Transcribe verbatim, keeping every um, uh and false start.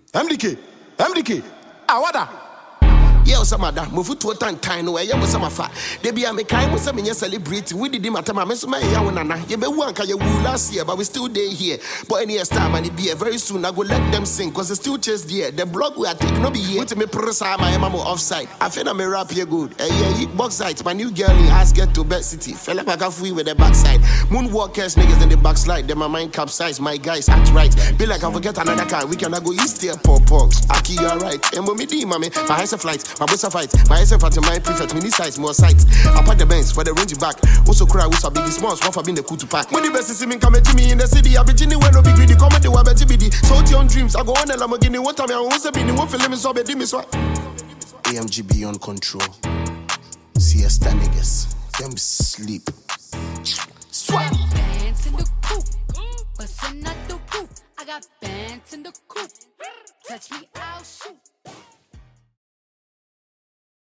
M D K, M D K, awada. Yeah, some other move to a time no way. You must have fat. They be a mechanic with some in your celebrity. We did him at my mess. My yawana. You be one can you last year, but we still day here. But any time and it be very soon. I go let them sing because they still chase there. The blog we are taking no be here. Put me pressa my mama offside. I feel I'm a rap here good. Eh yeah, box side. My new girl in ask get to Bed City. Fella back off with the backside. Moonwalkers niggas in the backslide. Then my mind capsize. My guys act right. Be like I forget another car. We can go east here. Pop pop. Aki you alright. And mommy D mommy. My high flight. My boss fight, my S F at my prefect, mini size, more sight. I pack the banks for the range back. Also cry, who's a big smalls, one for being the cool to pack. When the best is coming to me in the city, I've been Ginny when no big greedy, comedy, what about G B D. So your dreams, I go on a Lamborghini, what time I want to be in the one for lemon, so be dimmy swat. A M G beyond control. Siesta niggas, them sleep. Swat. Bands in the coop, bustin' out the roof. I got bands in the coop. Touch me, I'll shoot.